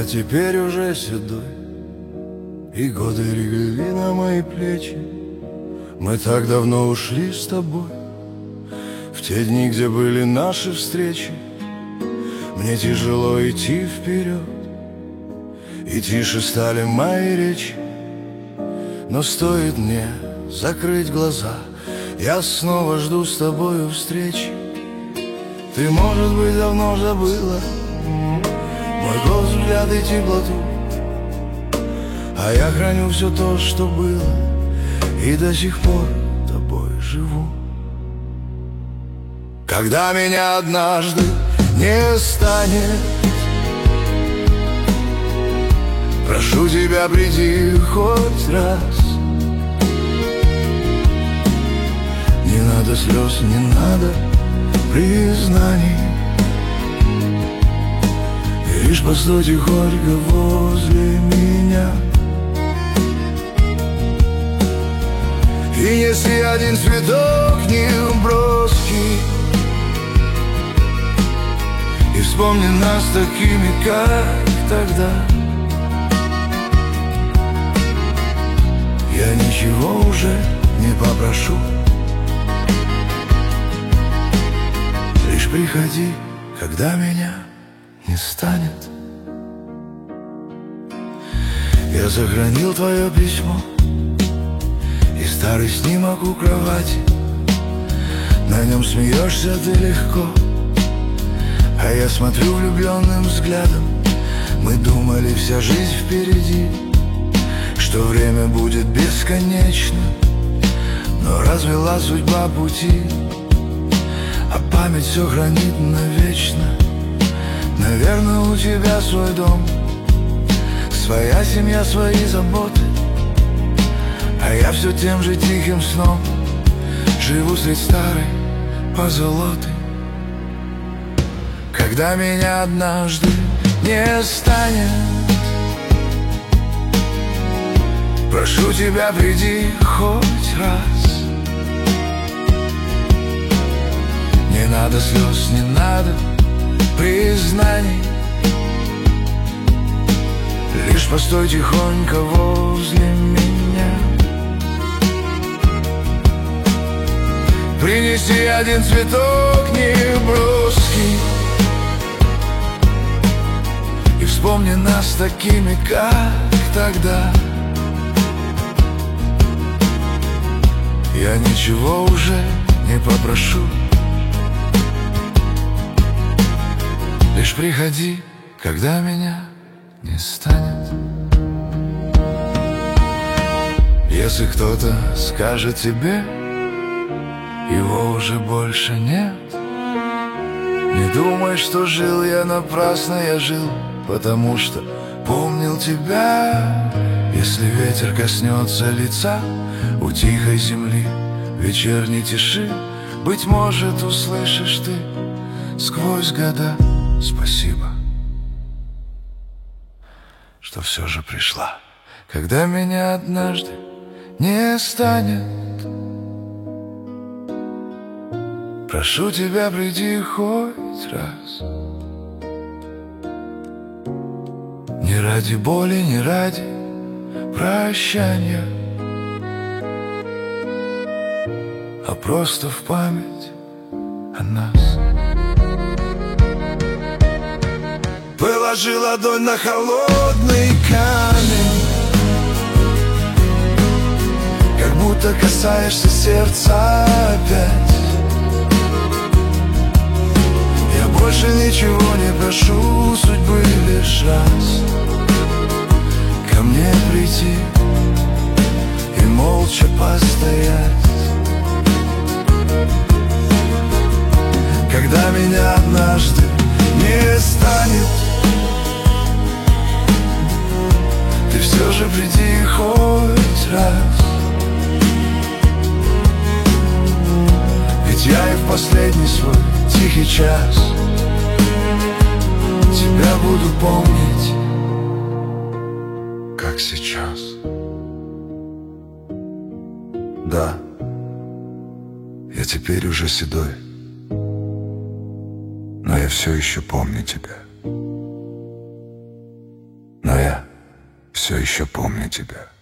теперь уже седой, и годы легли на мои плечи. Мы так давно ушли с тобой, в те дни, где были наши встречи. Мне тяжело идти вперед, и тише стали мои речи. Но стоит мне закрыть глаза, я снова жду с тобою встречи. Ты, может быть, давно забыла мой голос, взгляд и теплоту, а я храню все то, что было, и до сих пор тобой живу. Когда меня однажды не станет, прошу тебя, приди хоть раз. Не надо слез, не надо признаний, и лишь постой тихонько возле меня. И неси один цветок неброский, и вспомни нас такими, как тогда. Я ничего уже не попрошу, лишь приходи, когда меня не станет. Я сохранил твое письмо и старый снимок у кровати. На нем смеешься ты легко, а я смотрю влюбленным взглядом. Мы думали, вся жизнь впереди, что время будет бесконечно, но развела судьба пути, а память все хранит навечно. Наверное, у тебя свой дом, своя семья, свои заботы, а я все тем же тихим сном живу средь старой позолоты. Когда меня однажды не станет, прошу тебя, приди хоть раз. Не надо слез, не надо признаний, лишь постой тихонько возле меня. Принеси один цветок неброский, и вспомни нас такими, как тогда. Я ничего уже не попрошу, лишь приходи, когда меня не станет. Если кто-то скажет тебе, его уже больше нет, не думай, что жил я напрасно. Я жил, потому что помнил тебя. Если ветер коснется лица у тихой земли вечерней тиши, быть может, услышишь ты сквозь года: спасибо, что все же пришла. Когда меня однажды не станет, прошу тебя, приди хоть раз. Не ради боли, не ради прощания, а просто в память о нас. Положи ладонь на холодный камень, как будто касаешься сердца опять. Я больше ничего не прошу судьбы, лишь раз ко мне прийти и молча постоять. Когда меня однажды не станет, ты все же приди хоть раз. Ведь я и в последний свой тихий час тебя буду помнить, как сейчас. Да, я теперь уже седой, но я все еще помню тебя. все еще помню тебя.